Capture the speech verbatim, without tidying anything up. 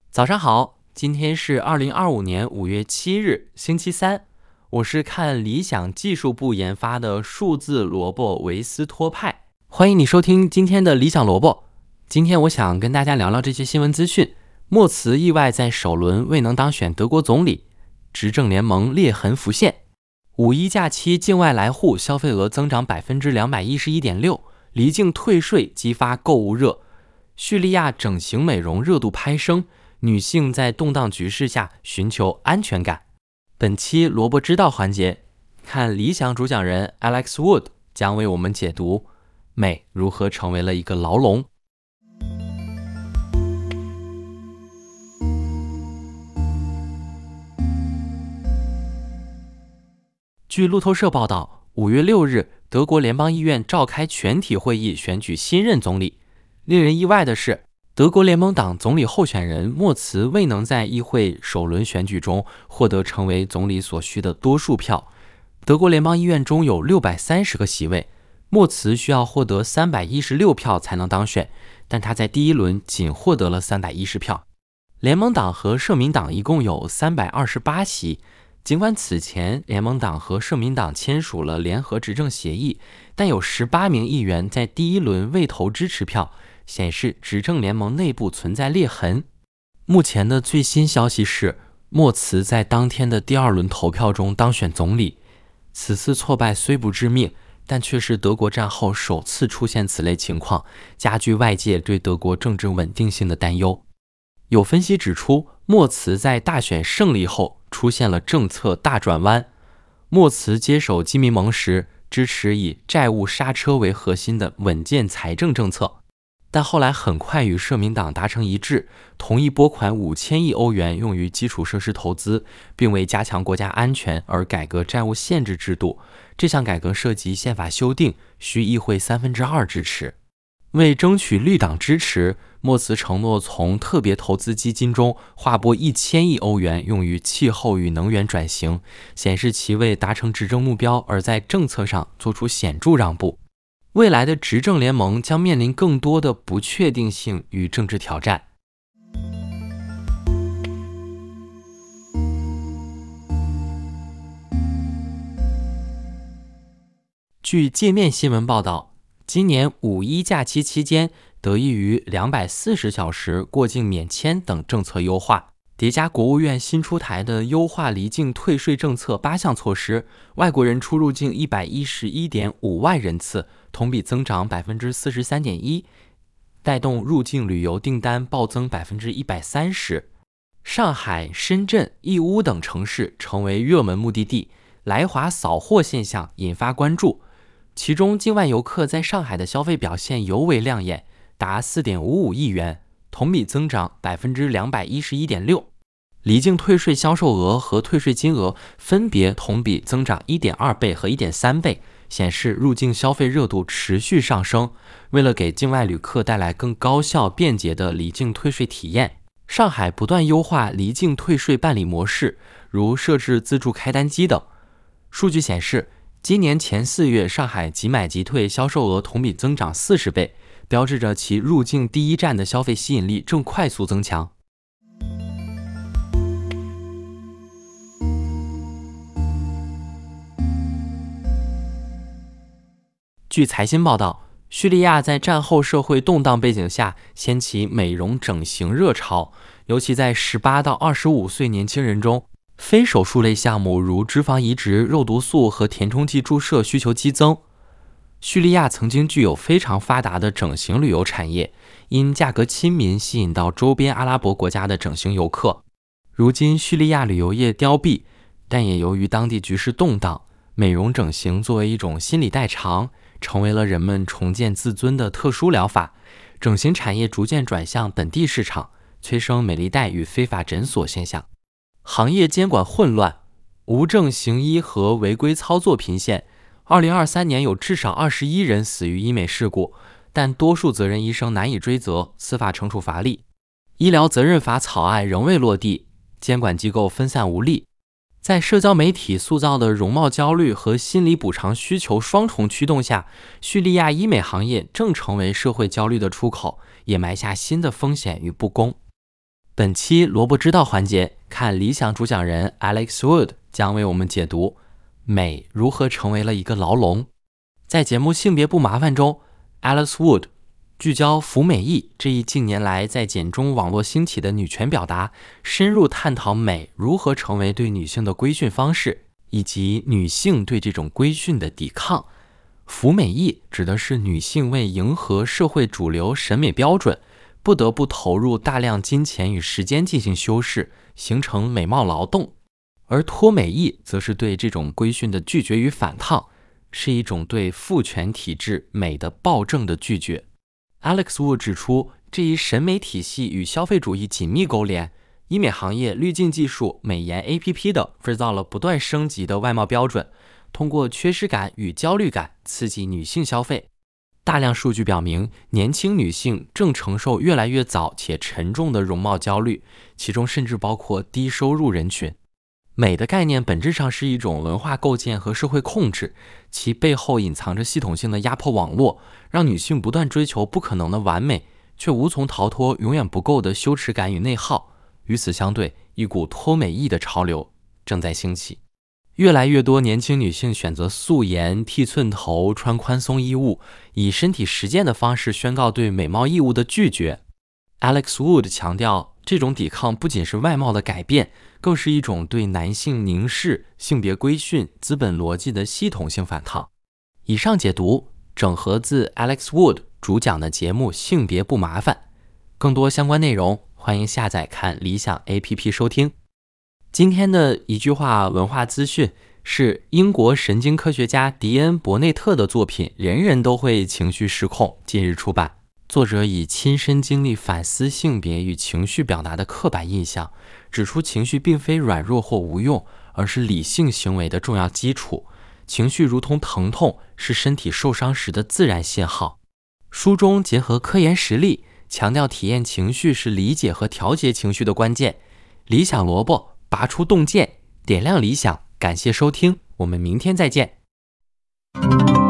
早上好，今天是二零二五年五月七日，星期三。我是看理想技术部研发的数字萝卜维斯托派。欢迎你收听今天的理想萝卜。今天我想跟大家聊聊这些新闻资讯。默茨意外在首轮未能当选德国总理，执政联盟裂痕浮现。五一假期境外来户消费额增长 百分之两百一十一点六， 离境退税激发购物热。叙利亚整形美容热度攀升，女性在动荡局势下寻求安全感。本期萝卜知道环节，看理想主讲人 Alex Wood 将为我们解读美如何成为了一个牢笼。据路透社报道，五月六日，德国联邦议院召开全体会议选举新任总理。令人意外的是，德国联盟党总理候选人默茨未能在议会首轮选举中获得成为总理所需的多数票。德国联邦议院中有六百三十个席位，默茨需要获得三百一十六票才能当选，但他在第一轮仅获得了三百一十票。联盟党和社民党一共有三百二十八席。尽管此前联盟党和社民党签署了联合执政协议，但有十八名议员在第一轮未投支持票，显示执政联盟内部存在裂痕。目前的最新消息是，默茨在当天的第二轮投票中当选总理。此次挫败虽不致命，但却是德国战后首次出现此类情况，加剧外界对德国政治稳定性的担忧。有分析指出，默茨在大选胜利后出现了政策大转弯。默茨接手基民盟时，支持以债务刹车为核心的稳健财政政策，但后来很快与社民党达成一致，同意拨款五千亿欧元用于基础设施投资，并为加强国家安全而改革债务限制制度。这项改革涉及宪法修订，需议会三分之二支持。为争取绿党支持，默茨承诺从特别投资基金中划拨一千亿欧元用于气候与能源转型，显示其为达成执政目标而在政策上做出显著让步。未来的执政联盟将面临更多的不确定性与政治挑战。据界面新闻报道，今年五一假期期间，得益于两百四十小时过境免签等政策优化，叠加国务院新出台的优化离境退税政策八项措施，外国人出入境一百一十一点五万人次，同比增长 百分之四十三点一， 带动入境旅游订单暴增 百分之一百三十。上海、深圳、义乌等城市成为热门目的地，来华扫货现象引发关注。其中境外游客在上海的消费表现尤为亮眼，达 四点五五亿元，同比增长 百分之两百一十一点六。 离境退税销售额和退税金额分别同比增长 一点二倍和 一点三倍，显示入境消费热度持续上升。为了给境外旅客带来更高效便捷的离境退税体验，上海不断优化离境退税办理模式，如设置自助开单机等。数据显示，今年前四月上海即买即退销售额同比增长四十倍，标志着其入境第一站的消费吸引力正快速增强。据财新报道，叙利亚在战后社会动荡背景下掀起美容整形热潮，尤其在十八到二十五岁年轻人中，非手术类项目如脂肪移植、肉毒素和填充剂注射需求激增。叙利亚曾经具有非常发达的整形旅游产业，因价格亲民吸引到周边阿拉伯国家的整形游客。如今叙利亚旅游业凋敝，但也由于当地局势动荡，美容整形作为一种心理代偿，成为了人们重建自尊的特殊疗法。整形产业逐渐转向本地市场，催生美丽贷与非法诊所现象。行业监管混乱，无证行医和违规操作频现。二零二三年有至少二十一人死于医美事故，但多数责任医生难以追责，司法惩处乏力。医疗责任法草案仍未落地，监管机构分散无力。在社交媒体塑造的容貌焦虑和心理补偿需求双重驱动下，叙利亚医美行业正成为社会焦虑的出口，也埋下新的风险与不公。 本期萝卜知道环节，看理想主讲人 Alex Wood 将为我们解读美如何成为了一个牢笼。在节目性别不麻烦中， Alex Wood 聚焦服美役这一近年来在简中网络兴起的女权表达，深入探讨美如何成为对女性的规训方式，以及女性对这种规训的抵抗。服美役指的是女性为迎合社会主流审美标准，不得不投入大量金钱与时间进行修饰，形成美貌劳动。而脱美役则是对这种规训的拒绝与反抗，是一种对父权体制美的暴政的拒绝。 Alex Wood 指出，这一审美体系与消费主义紧密勾连，医美行业滤镜技术、美颜 A P P 等制造了不断升级的外貌标准，通过缺失感与焦虑感刺激女性消费。大量数据表明，年轻女性正承受越来越早且沉重的容貌焦虑，其中甚至包括低收入人群。美的概念本质上是一种文化构建和社会控制，其背后隐藏着系统性的压迫网络，让女性不断追求不可能的完美，却无从逃脱永远不够的羞耻感与内耗。与此相对，一股脱美役的潮流正在兴起。越来越多年轻女性选择素颜、剃寸头、穿宽松衣物，以身体实践的方式宣告对美貌义务的拒绝。 Alex Wood 强调，这种抵抗不仅是外貌的改变，更是一种对男性凝视、性别规训、资本逻辑的系统性反抗。以上解读整合自 Alex Wood 主讲的节目《性别不麻烦》，更多相关内容欢迎下载看理想 A P P 收听。今天的一句话文化资讯是英国神经科学家迪恩·伯内特的作品《人人都会情绪失控》近日出版。作者以亲身经历反思性别与情绪表达的刻板印象，指出情绪并非软弱或无用，而是理性行为的重要基础。情绪如同疼痛，是身体受伤时的自然信号。书中结合科研实例，强调体验情绪是理解和调节情绪的关键。理想萝卜拔出洞见，点亮理想。感谢收听，我们明天再见。